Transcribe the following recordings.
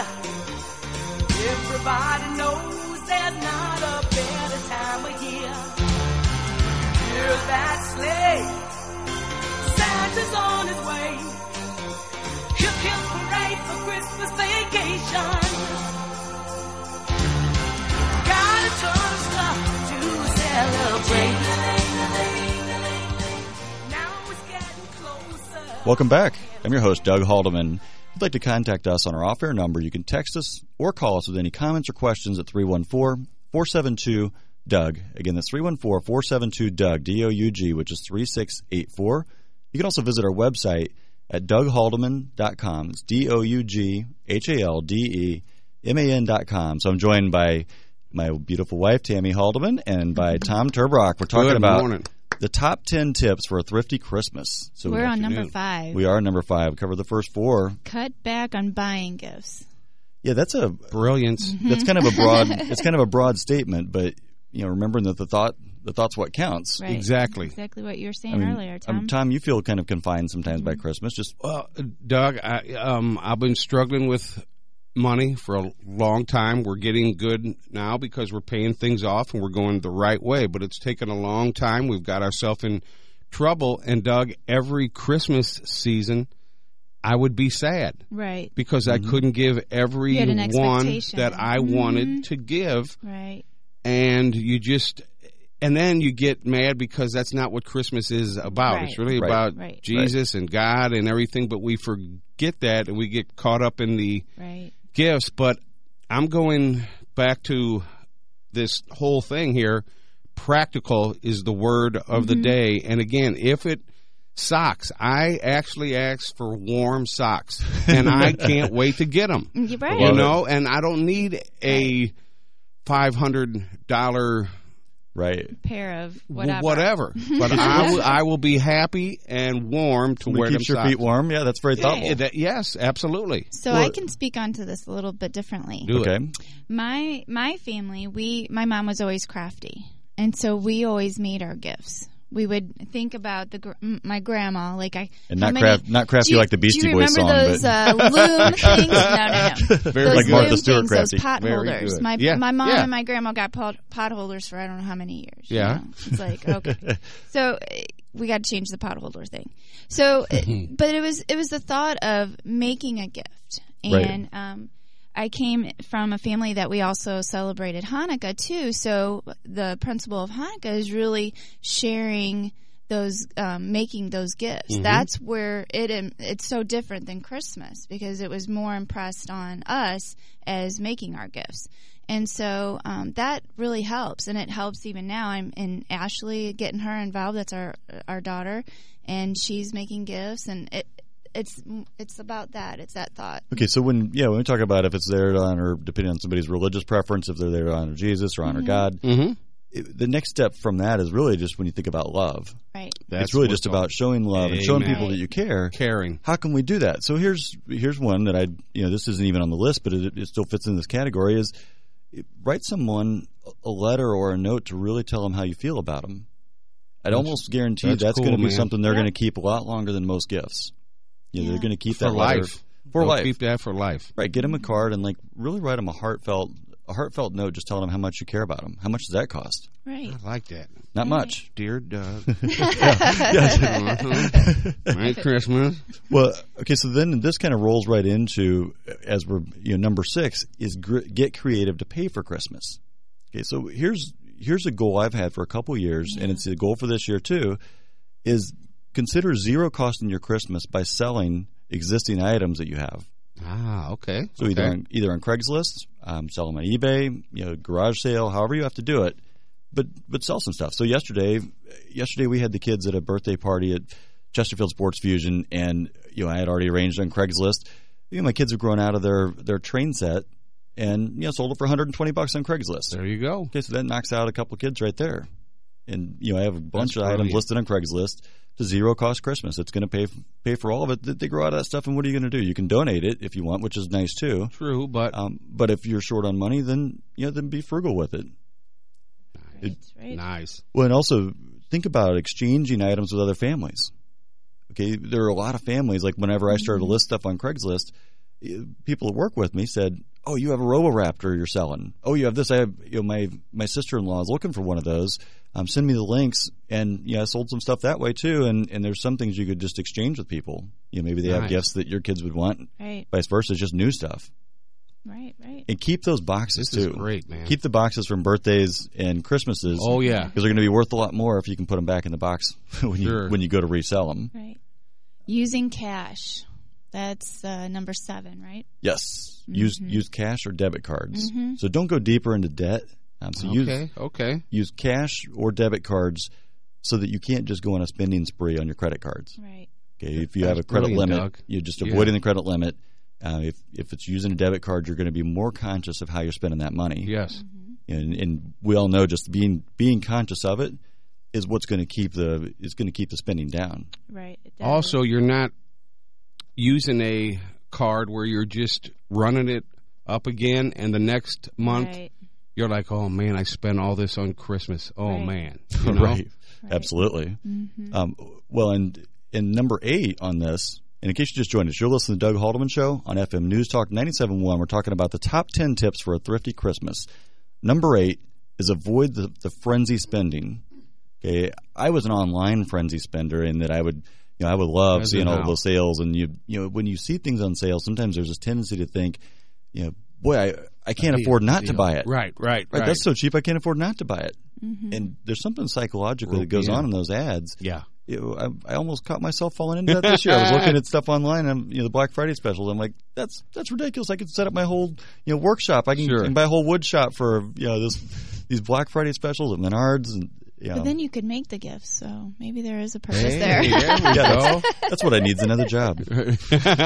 Everybody knows there's not a better time of year. Hear that sleigh, Santa's on his way. Hip hip hooray for Christmas vacation. Got a ton of stuff to celebrate. Now it's getting closer. Welcome back. I'm your host, Doug Haldeman. If you'd like to contact us on our off-air number, you can text us or call us with any comments or questions at 314-472-DOUG. Again, that's 314-472-DOUG, D-O-U-G, which is 3684. You can also visit our website at DougHaldeman.com. It's DougHaldeman.com. So I'm joined by my beautiful wife, Tammy Haldeman, and by Tom Turbrock. We're talking about the top 10 tips for a thrifty Christmas. So we're on number 5. We are on number 5. We covered the first 4. Cut back on buying gifts. Yeah, that's a brilliance. That's kind of a broad. It's kind of a broad statement, but remembering that the thought's what counts. Right. Exactly what you were saying earlier, Tom. Tom, you feel kind of confined sometimes by Christmas. Just Doug, I've been struggling with money for a long time. We're getting good now because we're paying things off and we're going the right way, but it's taken a long time. We've got ourselves in trouble, and Doug, every Christmas season I would be sad. Right. Because I couldn't give everyone that I wanted to give. Right. And then you get mad because that's not what Christmas is about. Right. It's really about Jesus and God and everything, but we forget that and we get caught up in the gifts. But I'm going back to this whole thing here. Practical is the word of the day. And again, socks. I actually asked for warm socks, and I can't wait to get them. Right. And I don't need a $500 pair of whatever. But I will be happy and warm to wear them keeps your feet warm. Yeah, that's very thoughtful. Yes, absolutely. So I can speak onto this a little bit differently. Okay. My family, my mom was always crafty, and so we always made our gifts. We would think about my grandma, not crafty like the Beastie Boys song. Do you remember those loom things? No. Very like Martha Stewart crafty. Those pot holders. My mom and my grandma got pot holders for I don't know how many years. Yeah, it's like okay. So we got to change the pot holder thing. So, but it was the thought of making a gift, and I came from a family that we also celebrated Hanukkah too. So the principle of Hanukkah is really sharing those, making those gifts. Mm-hmm. That's where it's so different than Christmas because it was more impressed on us as making our gifts. And so that really helps, and it helps even now. I'm in Ashley, getting her involved. That's our daughter, and she's making gifts, and it's about that. It's that thought. Okay, so when we talk about if it's there to honor, depending on somebody's religious preference, if they're there to honor Jesus or honor God, the next step from that is really just when you think about love. Right. It's really just about showing love and showing people that you care. Caring. How can we do that? So here's one that this isn't even on the list, but it still fits in this category, is write someone a letter or a note to really tell them how you feel about them. I'd almost guarantee that's going to be something they're going to keep a lot longer than most gifts. They're going to keep that life. For life. Keep that for life. Right. Get them a card and really write them a heartfelt note, just telling them how much you care about them. How much does that cost? Right. I like that. Not much. Dear Doug. Merry Christmas. Well, okay. So then this kind of rolls right into, as we're number 6 is get creative to pay for Christmas. Okay. So here's a goal I've had for a couple years, and it's a goal for this year too, is consider zero cost in your Christmas by selling existing items that you have. Ah, okay. So either on Craigslist, sell them on eBay, garage sale, however you have to do it, but sell some stuff. So yesterday we had the kids at a birthday party at Chesterfield Sports Fusion, and I had already arranged on Craigslist. My kids have grown out of their train set and sold it for $120 on Craigslist. There you go. Okay, so that knocks out a couple of kids right there. And I have a bunch of items listed on Craigslist. To zero cost Christmas. It's going to pay for all of it. They grow out of that stuff, and what are you going to do? You can donate it if you want, which is nice too. True, but if you're short on money, then be frugal with it. Nice. Well, and also think about exchanging items with other families. Okay, there are a lot of families. Like whenever I started to list stuff on Craigslist, people that work with me said, "Oh, you have a Roboraptor you're selling. Oh, you have this. I have, my sister-in-law is looking for one of those. Send me the links." And I sold some stuff that way too. And there's some things you could just exchange with people. Maybe they have gifts that your kids would want. Right. Vice versa, it's just new stuff. Right. And keep those boxes too. This is great, man. Keep the boxes from birthdays and Christmases. Oh yeah, because they're going to be worth a lot more if you can put them back in the box when you go to resell them. Right. Using cash. That's number 7, right? Yes. Use cash or debit cards. So don't go deeper into debt. Use cash or debit cards so that you can't just go on a spending spree on your credit cards. Right. Okay. If you have a credit limit, you're just avoiding the credit limit. If it's using a debit card, you're going to be more conscious of how you're spending that money. Yes. And we all know just being conscious of it is what's going to keep the spending down. Right. Also, you're not using a card where you're just running it up again, and the next month you're like, "Oh man, I spent all this on Christmas. Oh man." Right. Absolutely. Well, and number 8 on this. And in case you just joined us, you're listening to Doug Haldeman Show on FM News Talk 97.1. We're talking about the top 10 tips for a thrifty Christmas. Number 8 is avoid the frenzy spending. Okay, I was an online frenzy spender in that I would love seeing all those sales, and when you see things on sale, sometimes there's this tendency to think, boy, I can't afford not to buy it. Right. That's so cheap, I can't afford not to buy it. And there's something psychologically that goes on in those ads. Yeah. I almost caught myself falling into that this year. I was looking at stuff online, and the Black Friday specials. I'm like, that's ridiculous. I could set up my whole workshop. I can buy a whole wood shop for these Black Friday specials at Menards, and but then you could make the gifts. So maybe there is a purpose there. There we go. That's what I need is another job. You're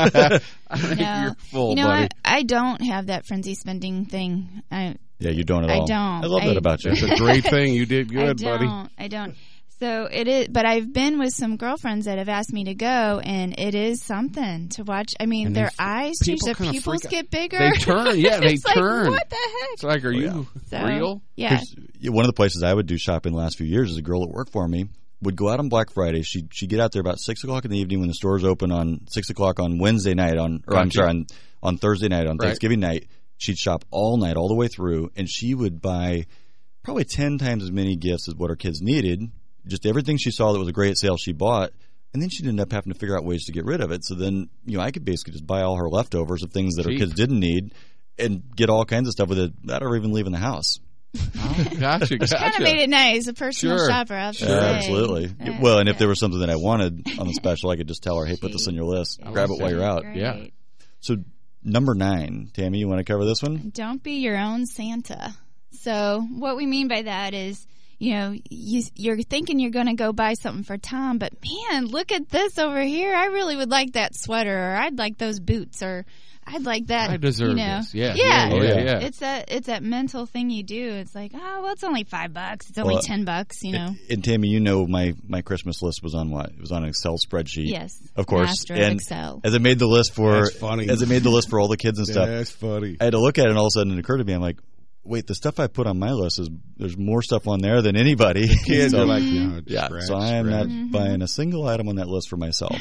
full, buddy. I don't have that frenzy spending thing. You don't at all. I don't. I love that about you. It's a great thing. You did good, buddy. I don't. So it is, but I've been with some girlfriends that have asked me to go, and it is something to watch. I mean, their eyes change, their pupils get bigger. They turn, they turn. Like, what the heck? It's like, are you real? Yeah. One of the places I would do shopping the last few years is a girl that worked for me would go out on Black Friday. She'd get out there about 6 o'clock in the evening when the stores open on 6 o'clock on Wednesday night on Thursday night, on Thanksgiving night. She'd shop all night, all the way through, and she would buy probably 10 times as many gifts as what her kids needed. Just everything she saw that was a great sale, she bought, and then she'd end up having to figure out ways to get rid of it. So then, I could basically just buy all her leftovers of things that her kids didn't need and get all kinds of stuff with it without her even leaving the house. Oh, gotcha. Kind of made it nice, a personal shopper. Absolutely. Well, and if there was something that I wanted on the special, I could just tell her, "Hey, put this on your list. Grab it while you're out." Great. Yeah. So number 9, Tammy, you want to cover this one? Don't be your own Santa. So what we mean by that is, you're thinking you're going to go buy something for Tom, but man, look at this over here. I really would like that sweater, or I'd like those boots, or I'd like that. I deserve this. Yeah. It's that mental thing you do. It's like, it's only $5. It's only $10. And Tammy, my Christmas list was on what? It was on an Excel spreadsheet. Yes, of course. Master of Excel. As it made the list for all the kids and stuff, that's funny. I had to look at it, and all of a sudden it occurred to me, I'm like, wait, the stuff I put on my list there's more stuff on there than anybody. Kids are like, so I am not buying a single item on that list for myself.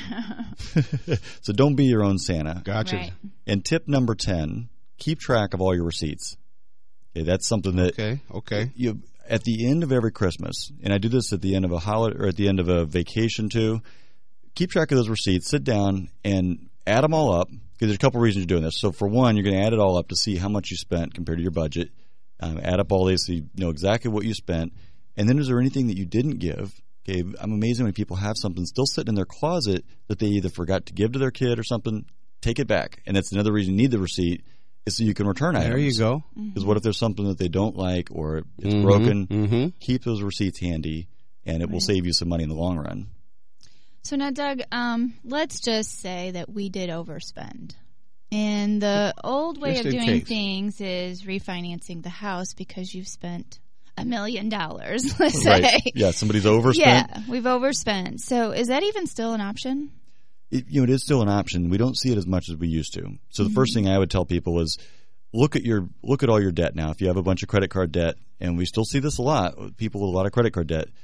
So don't be your own Santa. Gotcha. Right. And tip number 10, keep track of all your receipts. Okay, that's something that okay. At the end of every Christmas, and I do this at the end of a holiday or at the end of a vacation too, keep track of those receipts, sit down and add them all up, because there's a couple reasons you're doing this. So for one, you're going to add it all up to see how much you spent compared to your budget. Add up all these so you know exactly what you spent. And then is there anything that you didn't give? Okay, I'm amazed when people have something still sitting in their closet that they either forgot to give to their kid or something. Take it back. And that's another reason you need the receipt, is so you can return items. There you go. Because what if there's something that they don't like or it's broken? Keep those receipts handy, and it will save you some money in the long run. So now, Doug, let's just say that we did overspend. And the old way of doing things is refinancing the house because you've spent $1 million, let's say. Yeah, somebody's overspent. Yeah, we've overspent. So is that even still an option? It is still an option. We don't see it as much as we used to. So the first thing I would tell people is look at all your debt now. If you have a bunch of credit card debt, and we still see this a lot, people with a lot of credit card debt,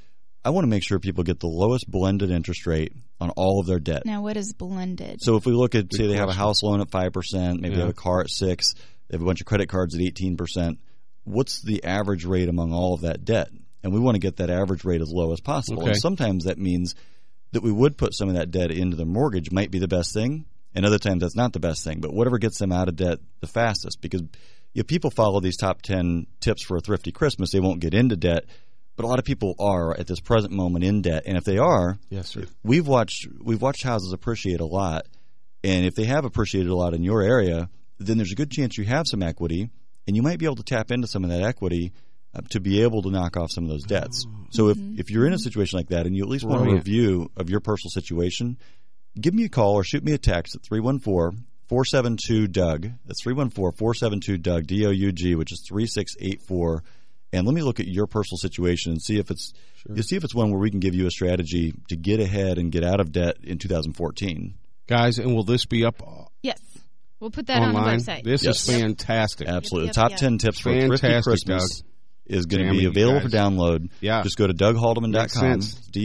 I want to make sure people get the lowest blended interest rate on all of their debt. Now, what is blended? So if we look at, say, they have a house loan at 5%, maybe they have a car at 6%, they have a bunch of credit cards at 18%. What's the average rate among all of that debt? And we want to get that average rate as low as possible. Okay. And sometimes that means that we would put some of that debt into the mortgage might be the best thing, and other times that's not the best thing. But whatever gets them out of debt the fastest, because if people follow these top 10 tips for a thrifty Christmas, they won't get into debt. But a lot of people are at this present moment in debt, and if they are, yes, sir. We've watched houses appreciate a lot, and if they have appreciated a lot in your area, then there's a good chance you have some equity, and you might be able to tap into some of that equity to be able to knock off some of those debts. So if you're in a situation like that, and you at least want a review of your personal situation, give me a call or shoot me a text at 314-472-DOUG. That's 314-472-DOUG, D-O-U-G, which is 3684. And let me look at your personal situation and see if it's one where we can give you a strategy to get ahead and get out of debt in 2014. Guys, and will this be up? Yes. We'll put that online? on the website. This is fantastic. Absolutely. The top 10 tips for a thrifty Christmas is going to be available for download. Yeah. Just go to DougHaldeman.com.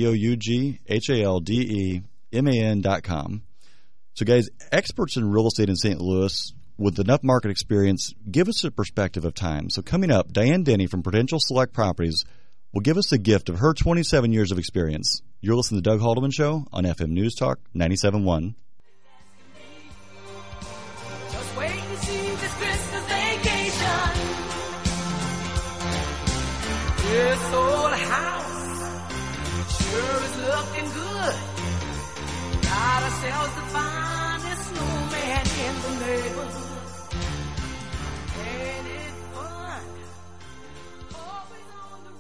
DougHaldeman.com. So, guys, experts in real estate in St. Louis with enough market experience give us a perspective of time. So coming up, Diane Denny from Prudential Select Properties will give us the gift of her 27 years of experience. You're listening to Doug Haldeman Show on FM News Talk 97.1. Just wait to see this Christmas vacation. This old house sure is looking good. Got ourselves the finest snowman in the neighborhood.